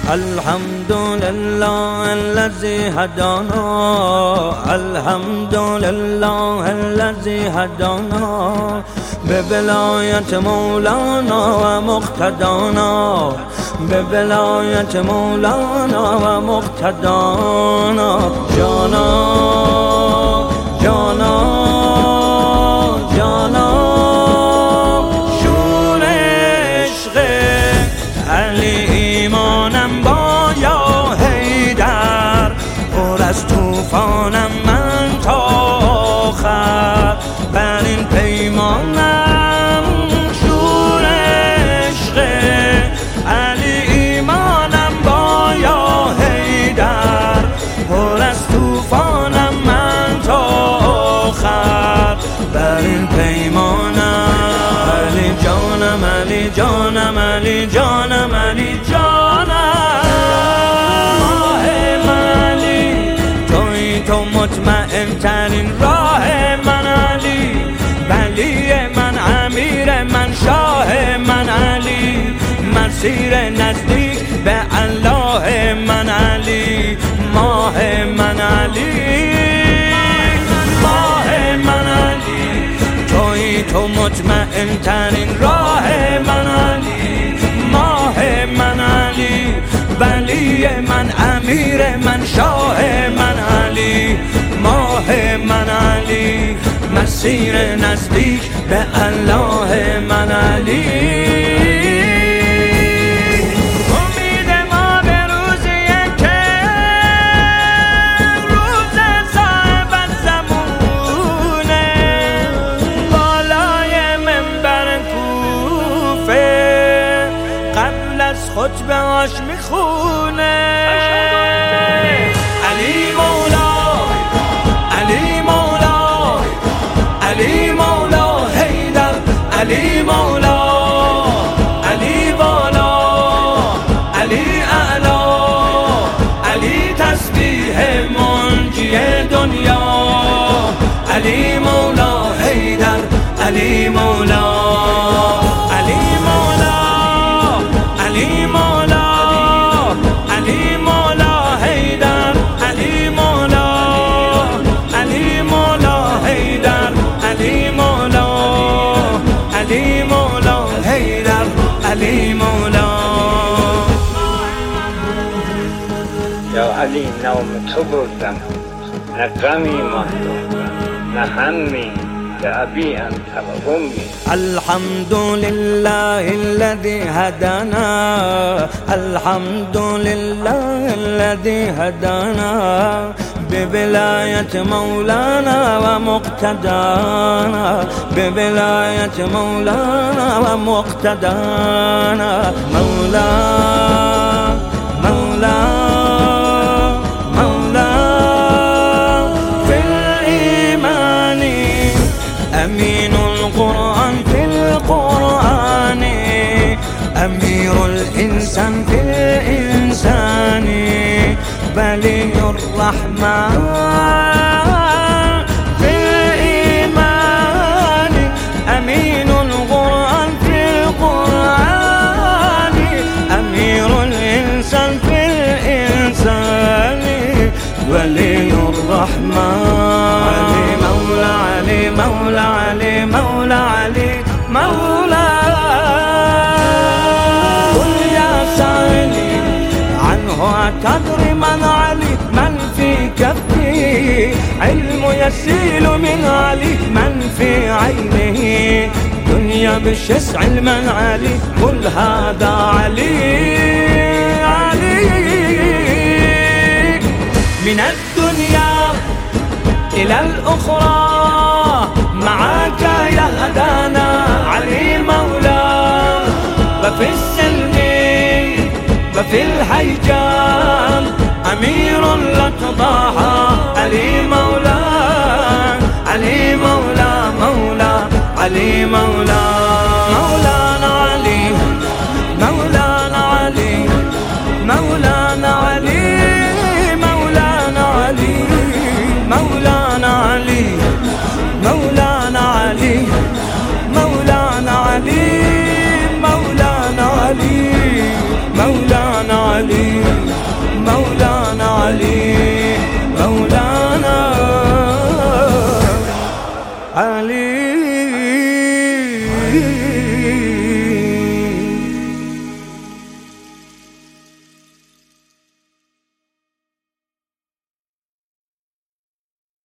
الحمد لله الذي هدانا، الحمد لله الذي هدانا ببلاية مولانا ومقتدانا، ببلاية مولانا ومقتدانا. جانا جانا جانا شور عشق علی ایمانم با یا حیدر، پر از توفانم من تا آخر، بر این پیمانم شور عشق علی ایمانم با یا حیدر، پر از توفانم من تا آخر، بر این پیمانم. علی جانم علی جانم علی جانم علی جانم، ماه من علی تویی، تو مطمئن ترین راه من علی، ولی من امیر من شاه من علی، مسیر نزدیک به الله من علی، ماه من علی، ماه من علی تویی، تو مطمئن ترین راه من علی، ماه من علی، ولی من امیر من شاه من علی، ماه من علی، مسیر نزدیک به الله من علی. خطبه هاش میخونه علی مولا، علی مولا، علی مولا حیدر، علی مولا، علی بالا، علی اعلا، علی تسبیح منجی دنیا، علی مولا حیدر، علی مولا، علی مولا، علی مولا، علی مولا حیدر، علی مولا، علی مولا حیدر، علی مولا، علی مولا حیدر، علی مولا. یا علی نام تو بردم، نه غمی ماند نه همی، لأبي أنت وأمي. الحمد لله الذي هدانا، الحمد لله الذي هدانا ببلاية مولانا ومقتدانا، ببلاية مولانا ومقتدانا. مولا مولا أمين القرآن في القرآن، أمير الإنسان في الإنسان، ولي الرحمن في الإيمان، أمين القرآن في القرآن، أمير الإنسان في الإنسان، ولي الرحمن. علي مولا، علي مولا، علي مولا، علي مولا. قل يا سائلي عنه أتدري من علي، من في كفه علم يسيل من علي، من في عينه دنيا بشسع من علي، قل هذا علي علي. من الدنيا إلى الأخرى معك يهدانا علي مولا، وفي السلم وفي الهيجام أمير لك ضاحى علي مولا، علي مولا، مولا علي مولا، مولانا علي، مولانا علي، مولانا علي، مولانا علي، مولانا علي، مولانا علي، مولانا علي، مولانا علي، مولانا علي. علي